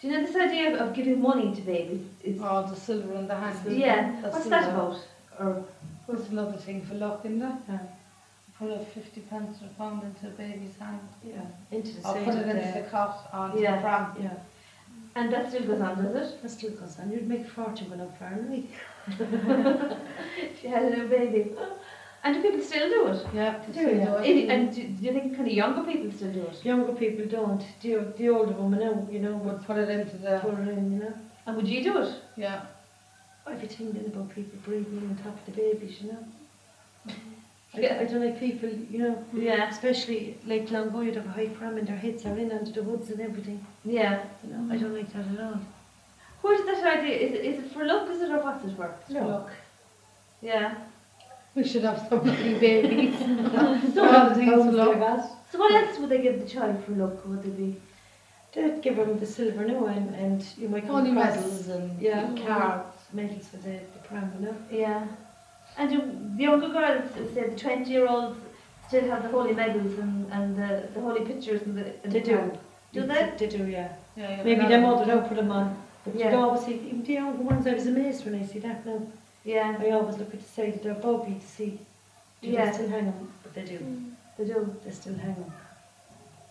Do you know this idea of giving money to babies? Oh, the silver in the hand. Yeah. That's What's silver. that about? Or That's another thing for luck, isn't it? Yeah. Put a 50 pence or a pound into a baby's hand. Yeah. Into the Or side put of it into the cot onto Yeah. the pram. Yeah. and that still goes on, does it? That still goes on. You'd make a fortune going up far away. She had a little baby. And do people still do it? Yeah, Do they you? do it. And do you think kind of younger people still do it? Younger people don't. The older woman now, Would put it into the. put her in, And would you do it? Yeah. I'd be thinking about people breathing on top of the babies, Yeah. I don't like people, Yeah. especially like Longoy, have a high pram and their heads are in under the hoods and everything. Yeah. I don't like that at all. Where did that idea? Is it for luck? Is it or what's it for? No. Look, Yeah. we should have so many babies. So, All the things for Homes luck. like that. so what else would they give the child for luck? Would they be? They'd give them the silver now and you might come Only across medals and Yeah. cards. medals for the pram, Yeah. And do the younger girls, say the 20-year-olds, still have the holy medals and the holy pictures and the. They do. Do they? They do, yeah. Yeah, Maybe their mother don't put them on. But Yeah. you'd always see, even the younger ones, I was amazed when I see that now. Yeah. I always look at the side of their bobby to see, do Yeah. they still hang them? But they do. They do. They still hang them.